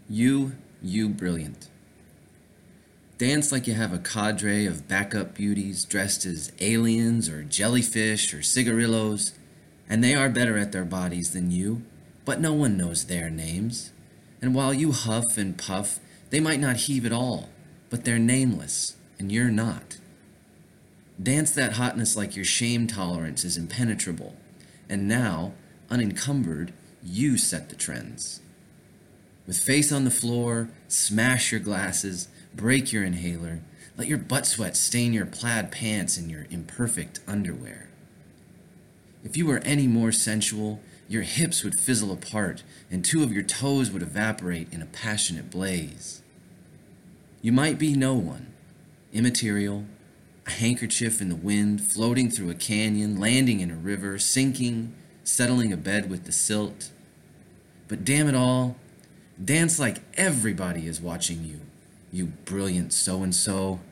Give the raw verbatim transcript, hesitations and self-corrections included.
You, you brilliant. Dance like you have a cadre of backup beauties dressed as aliens or jellyfish or cigarillos, and they are better at their bodies than you, but no one knows their names. And while you huff and puff, they might not heave at all, but they're nameless, and you're not. Dance that hotness like your shame tolerance is impenetrable, and now, unencumbered, you set the trends. With face on the floor, smash your glasses, break your inhaler, let your butt sweat stain your plaid pants and your imperfect underwear. If you were any more sensual, your hips would fizzle apart and two of your toes would evaporate in a passionate blaze. You might be no one, immaterial, a handkerchief in the wind, floating through a canyon, landing in a river, sinking, settling a bed with the silt. But damn it all, dance like everybody is watching you, you brilliant so-and-so.